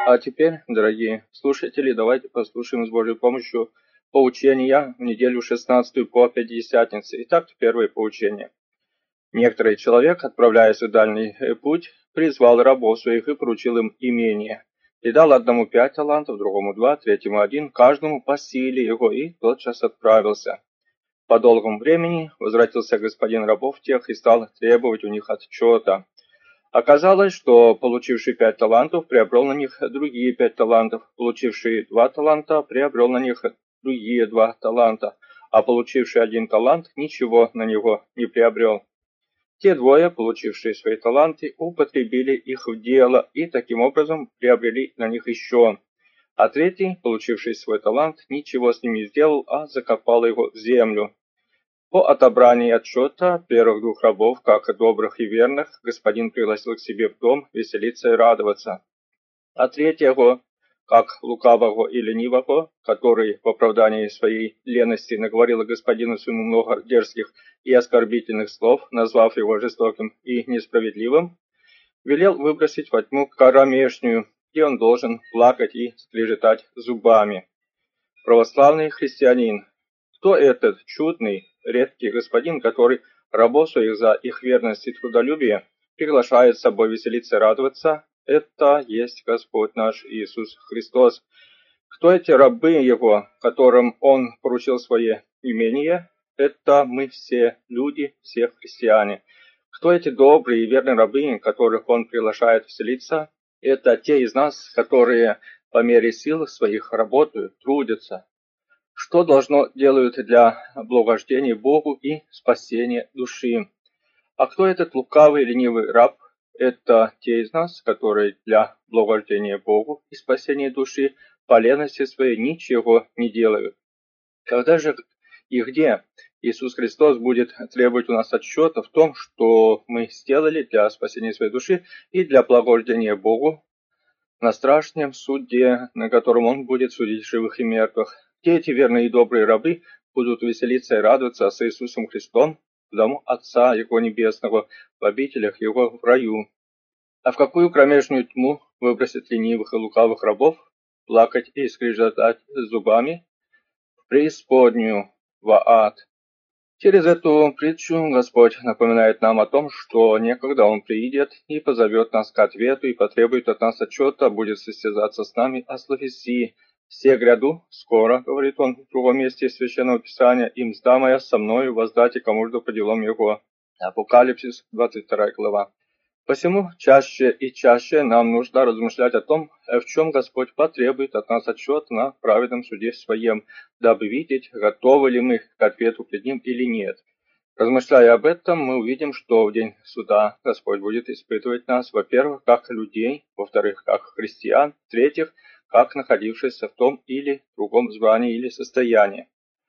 А теперь, дорогие слушатели, давайте послушаем с Божьей помощью поучения в неделю 16 по Пятидесятнице. Итак, первое поучение. Некоторый человек, отправляясь в дальний путь, призвал рабов своих и поручил им имение. И дал одному 5 талантов, другому 2, третьему 1, каждому по силе его, и тотчас отправился. По долгому времени возвратился господин рабов тех и стал требовать у них отчета. Оказалось, что получивший 5 талантов приобрел на них другие 5 талантов, получивший 2 таланта приобрел на них другие 2 таланта, а получивший 1 талант ничего на него не приобрел. Те двое, получившие свои таланты, употребили их в дело и таким образом приобрели на них еще. А третий, получивший свой талант, ничего с ним не сделал, а закопал его в землю. По отобрании отчета первых 2 рабов, как добрых и верных, господин пригласил к себе в дом веселиться и радоваться. А третьего, как лукавого и ленивого, который в оправдании своей лености наговорил господину своему много дерзких и оскорбительных слов, назвав его жестоким и несправедливым, велел выбросить во тьму кромешнюю, где он должен плакать и скрежетать зубами. Православный христианин, кто этот чудный, редкий господин, который рабов своих за их верность и трудолюбие приглашает с собой веселиться и радоваться? Это есть Господь наш Иисус Христос. Кто эти рабы Его, которым Он поручил свое имение? Это мы все люди, все христиане. Кто эти добрые и верные рабы, которых Он приглашает веселиться? Это те из нас, которые по мере сил своих работают, трудятся. Что должно делают для благовождения Богу и спасения души? А кто этот лукавый, ленивый раб? Это те из нас, которые для благовождения Богу и спасения души по лености своей ничего не делают. Когда же и где Иисус Христос будет требовать у нас отчета в том, что мы сделали для спасения своей души и для благовождения Богу на страшном суде, на котором Он будет судить живых и мертвых? Где эти верные и добрые рабы будут веселиться и радоваться с Иисусом Христом в дому Отца Его Небесного, в обителях Его в раю? А в какую кромешную тьму выбросит ленивых и лукавых рабов, плакать и скрежетать зубами? В преисподнюю, в ад. Через эту притчу Господь напоминает нам о том, что некогда Он приидет и позовет нас к ответу и потребует от нас отчета, будет состязаться с нами о словеси. «Все гряду, скоро, — говорит Он в другом месте Священного Писания, — им мзда моя со мною, воздайте кому-жду по делам его». Апокалипсис, 22 глава. Посему чаще и чаще нам нужно размышлять о том, в чем Господь потребует от нас отчет на праведном суде своем, дабы видеть, готовы ли мы к ответу пред Ним или нет. Размышляя об этом, мы увидим, что в день суда Господь будет испытывать нас, во-первых, как людей, во-вторых, как христиан, в-третьих, как находившихся в том или другом звании или состоянии.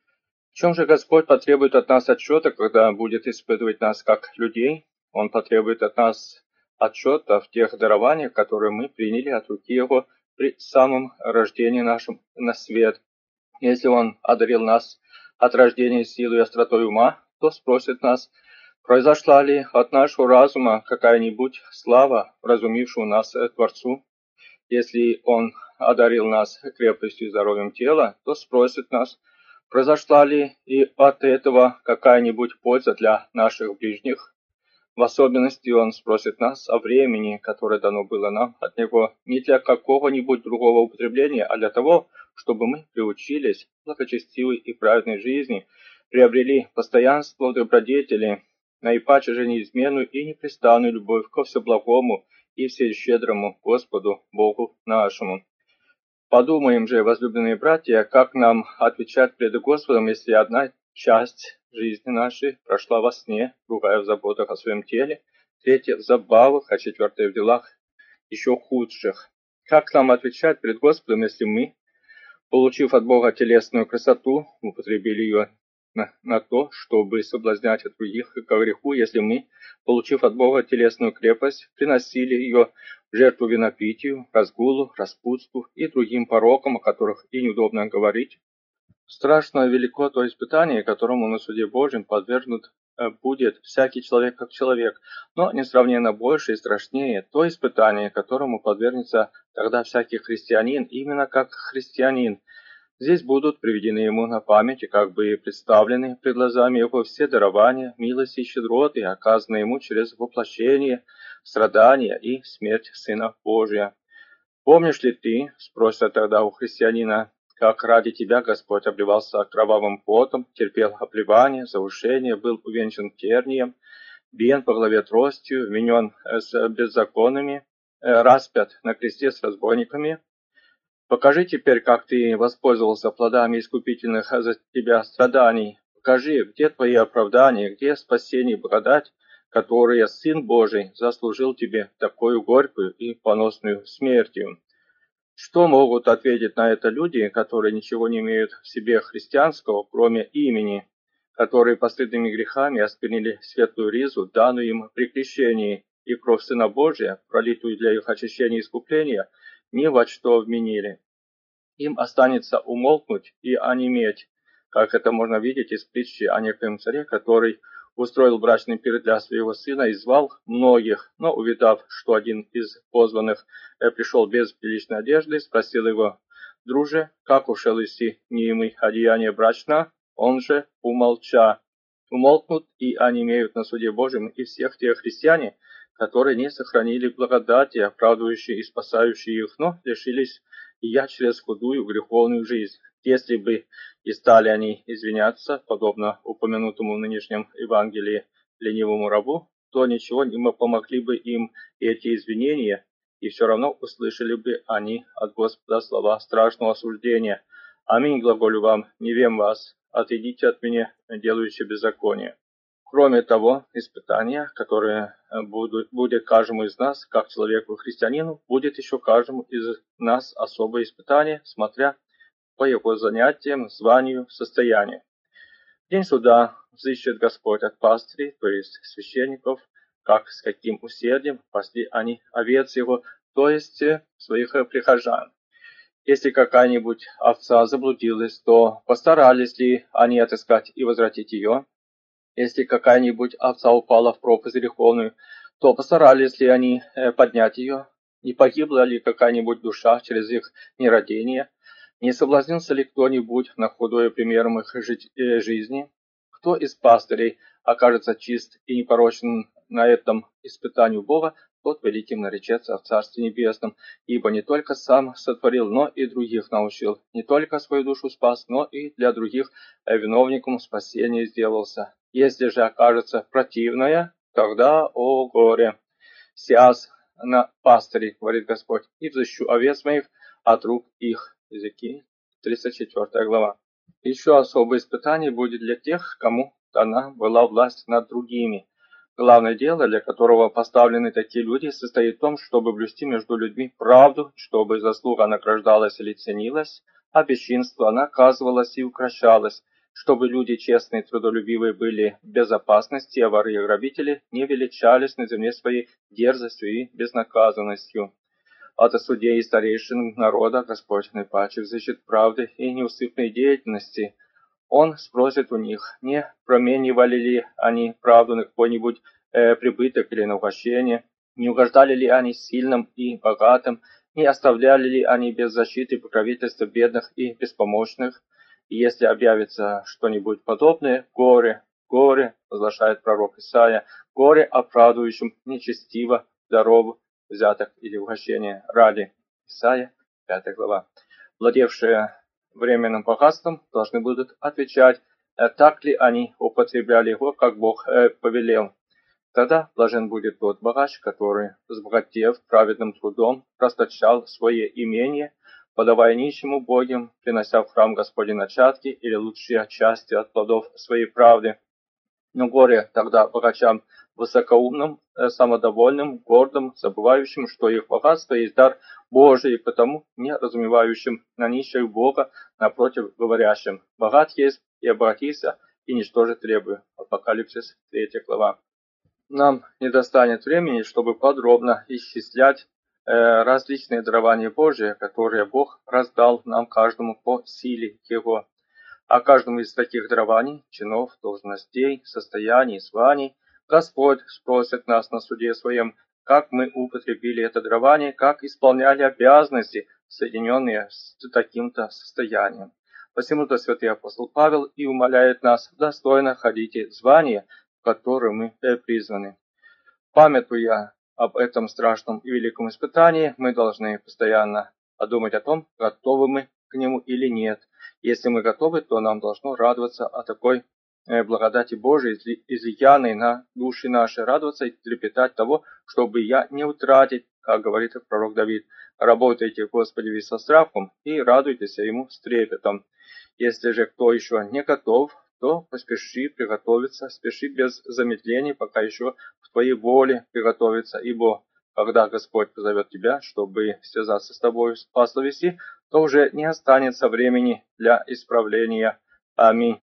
В чем же Господь потребует от нас отчета, когда будет испытывать нас как людей? Он потребует от нас отчета в тех дарованиях, которые мы приняли от руки Его при самом рождении нашем на свет. Если Он одарил нас от рождения силой и остротой ума, то спросит нас, произошла ли от нашего разума какая-нибудь слава, вразумившую нас Творцу? Если Он одарил нас крепостью и здоровьем тела, то спросит нас, произошла ли и от этого какая-нибудь польза для наших ближних? В особенности Он спросит нас о времени, которое дано было нам от Него, не для какого-нибудь другого употребления, а для того, чтобы мы приучились к благочестивой и праведной жизни, приобрели постоянство в добродетели, наипаче же неизменную и непрестанную любовь ко всеблагому и всещедрому Господу Богу нашему. Подумаем же, возлюбленные братья, как нам отвечать пред Господом, если одна часть жизни нашей прошла во сне, другая в заботах о своем теле, третья в забавах, а четвертая в делах еще худших. Как нам отвечать пред Господом, если мы, получив от Бога телесную красоту, употребили ее на то, чтобы соблазнять от других ко греху, если мы, получив от Бога телесную крепость, приносили ее в жертву винопитию, разгулу, распутству и другим порокам, о которых и неудобно говорить? Страшно велико то испытание, которому на суде Божьем подвергнут будет всякий человек как человек, но несравненно больше и страшнее то испытание, которому подвергнется тогда всякий христианин именно как христианин. Здесь будут приведены ему на память и как бы представлены пред глазами его все дарования, милости и щедроты, оказанные ему через воплощение, страдания и смерть Сына Божия. «Помнишь ли ты, — спросят тогда у христианина, — как ради тебя Господь обливался кровавым потом, терпел оплевание, заушение, был увенчан тернием, бьен по голове тростью, вменен с беззаконными, распят на кресте с разбойниками? Покажи теперь, как ты воспользовался плодами искупительных за тебя страданий. Покажи, где твои оправдания, где спасение и благодать, которые Сын Божий заслужил тебе такую горькую и поносную смертью». Что могут ответить на это люди, которые ничего не имеют в себе христианского, кроме имени, которые постыдными грехами осквернили светлую ризу, данную им при крещении, и кровь Сына Божия, пролитую для их очищения и искупления, ни во что вменили? Им останется умолкнуть и онеметь, как это можно видеть из притчи о некоем царе, который устроил брачный пир для своего сына и звал многих, но, увидав, что один из позванных пришел без приличной одежды, спросил его: «Друже, как ушел иси неимый одеяние брачна?» Он же умолча. Умолкнут и онемеют на суде Божьем и всех те христиане, которые не сохранили благодати, оправдывающие и спасающие их, но лишились я через худую греховную жизнь. Если бы и стали они извиняться, подобно упомянутому в нынешнем Евангелии ленивому рабу, то ничего не помогли бы им эти извинения, и все равно услышали бы они от Господа слова страшного осуждения. «Аминь, глаголю вам, не вем вас, отойдите от меня, делающие беззаконие». Кроме того, испытание, которое будет каждому из нас, как человеку-христианину, будет еще каждому из нас особое испытание, смотря по его занятиям, званию, состоянию. В день суда взыщет Господь от пастырей, то есть священников, как с каким усердием пасли они овец его, то есть своих прихожан. Если какая-нибудь овца заблудилась, то постарались ли они отыскать и возвратить ее? Если какая-нибудь овца упала в пропасть греховную, то постарались ли они поднять ее? Не погибла ли какая-нибудь душа через их нерадение? Не соблазнился ли кто-нибудь на худое примером их жизни? Кто из пастырей окажется чист и непорочен на этом испытании Бога, тот великим наречется в Царстве Небесном, ибо не только сам сотворил, но и других научил, не только свою душу спас, но и для других виновником спасения сделался. Если же окажется противное, тогда, о горе! «Сяз на пастыре, — говорит Господь, — и взыщу овец моих от рук их». Языки, 34 глава. Еще особое испытание будет для тех, кому дана была власть над другими. Главное дело, для которого поставлены такие люди, состоит в том, чтобы блюсти между людьми правду, чтобы заслуга награждалась или ценилась, а бесчинство наказывалось и укращалось, чтобы люди честные и трудолюбивые были в безопасности, а воры и грабители не величались на земле своей дерзостью и безнаказанностью. От судей и старейшин народа Господь наипаче взыщет правды и неусыпной деятельности. Он спросит у них, не променивали ли они правду на какой-нибудь прибыток или на угощение, не угождали ли они сильным и богатым, не оставляли ли они без защиты и покровительства бедных и беспомощных. И если объявится что-нибудь подобное, горе, горе, возглашает пророк Исаия, горе оправдывающим нечестиво даров, взяток или угощения ради. Исаия, 5 глава. Владевшие временным богатством должны будут отвечать, так ли они употребляли его, как Бог повелел. Тогда блажен будет тот богач, который, сбогатев праведным трудом, расточал свое имение, подавая нищим убогим, принося в храм Господень начатки или лучшие части от плодов своей правды. Но горе тогда богачам высокоумным, самодовольным, гордым, забывающим, что их богатство есть дар Божий, и потому не разумевающим на нищих Бога, напротив говорящим: «Богат есть, и обогатися, и ничто же требую». Апокалипсис, 3 глава. Нам не достанет времени, чтобы подробно исчислять различные дарования Божии, которые Бог раздал нам каждому по силе Его. О каждом из таких дарований, чинов, должностей, состояний, званий Господь спросит нас на суде своем, как мы употребили это дарование, как исполняли обязанности, соединенные с таким-то состоянием. Посему-то святый апостол Павел и умоляет нас достойно ходите звание, в которое мы призваны. Памятуя об этом страшном и великом испытании, мы должны постоянно думать о том, готовы мы к нему или нет. Если мы готовы, то нам должно радоваться о такой благодати Божией, излиянной на души наши, радоваться и трепетать того, чтобы я не утратить, как говорит пророк Давид. Работайте, Господи, вы со страхом и радуйтесь ему с трепетом. Если же кто еще не готов, то поспеши приготовиться, спеши без замедлений, пока еще в твоей воле приготовиться, ибо когда Господь позовет тебя, чтобы связаться с тобой, спасла вести, то уже не останется времени для исправления. Аминь.